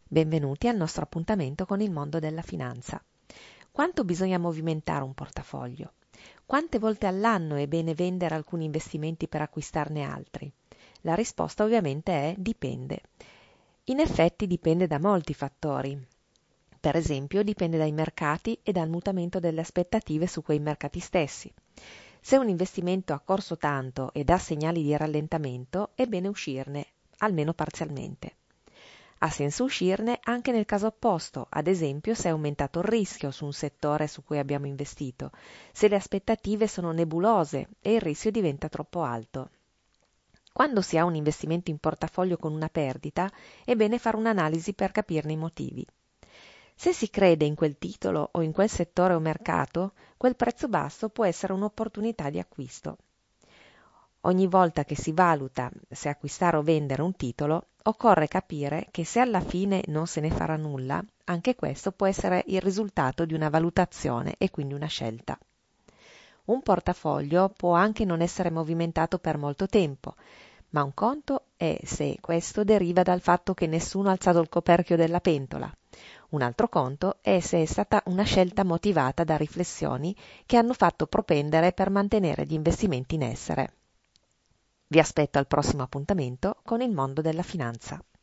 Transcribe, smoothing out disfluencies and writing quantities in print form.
Benvenuti al nostro appuntamento con il mondo della finanza. Quanto bisogna movimentare un portafoglio? Quante volte all'anno è bene vendere alcuni investimenti per acquistarne altri? La risposta ovviamente è dipende. In effetti dipende da molti fattori. Per esempio dipende dai mercati e dal mutamento delle aspettative su quei mercati stessi. Se un investimento ha corso tanto e dà segnali di rallentamento, è bene uscirne, almeno parzialmente. Ha senso uscirne anche nel caso opposto, ad esempio se è aumentato il rischio su un settore su cui abbiamo investito, se le aspettative sono nebulose e il rischio diventa troppo alto. Quando si ha un investimento in portafoglio con una perdita, è bene fare un'analisi per capirne i motivi. Se si crede in quel titolo o in quel settore o mercato, quel prezzo basso può essere un'opportunità di acquisto. Ogni volta che si valuta se acquistare o vendere un titolo, occorre capire che se alla fine non se ne farà nulla, anche questo può essere il risultato di una valutazione e quindi una scelta. Un portafoglio può anche non essere movimentato per molto tempo, ma un conto è se questo deriva dal fatto che nessuno ha alzato il coperchio della pentola. Un altro conto è se è stata una scelta motivata da riflessioni che hanno fatto propendere per mantenere gli investimenti in essere. Vi aspetto al prossimo appuntamento con il mondo della finanza.